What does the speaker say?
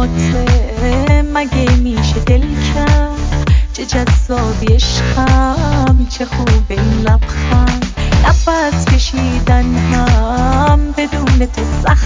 کلماته مگه میشه دل کرد؟ چه جذابی عشقم، چه خوب این لبخند. نفس کشیدن هم بدون تو سخت